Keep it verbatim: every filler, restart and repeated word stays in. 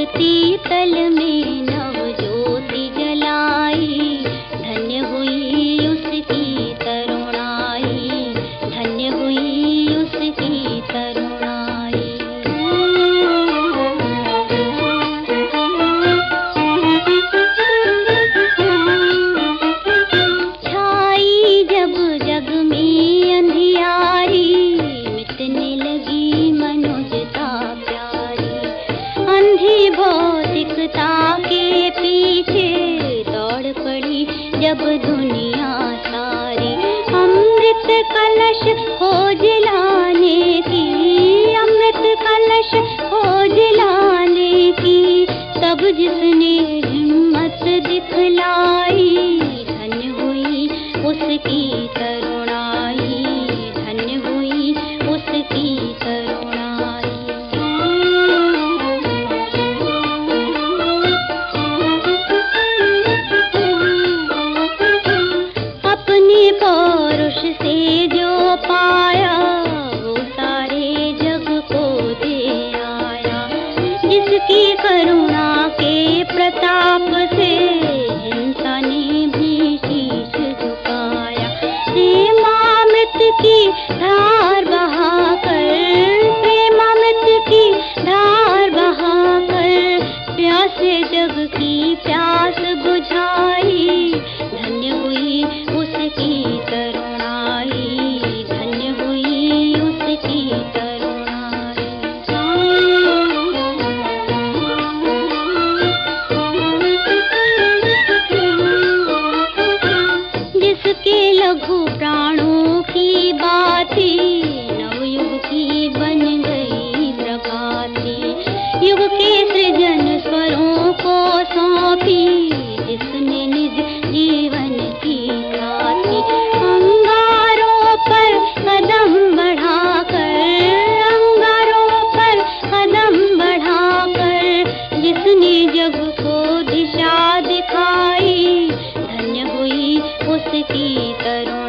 पीतल में नव ज्योति जलाई, धन्य हुई उसकी तरुणाई, धन्य हुई उसकी तरुणाई। छाई जब जग में अंधियारी, मिटने लगी मनुष्यता प्यारी। अंधी भौतिकता के पीछे दौड़ पड़ी जब दुनिया सारी। अमृत कलश खोज लाने की, अमृत कलश खोज लाने की, तब जिसने हिम्मत दिखलाई, धन्य हुई उसकी तरुणाई, धन्य हुई उसकी तरुणाई। अपने पौरुष से जो पाया, वो सारे जग को दे आया। जिसकी करुणा के प्रताप से हिंसा ने भी शीश झुकाया। प्रेमामृत की धार बहाकर, प्रेमामृत की धार बहाकर, प्यासे जग की प्यास बुझाई, धन्य हुई उसकी तरुणाई, धन्य हुई उसकी तरुणाई। जिसके लघु प्राणों की बाती, नवयुग की बन गई प्रभाती। युग के सृजन स्वरों को सौंपी, जिसने निज जीवन की साथी। अंगारों पर कदम बढ़ाकर, अंगारों पर कदम बढ़ाकर, जिसने जग को दिशा दिखाई, धन्य हुई उसकी तरुणाई।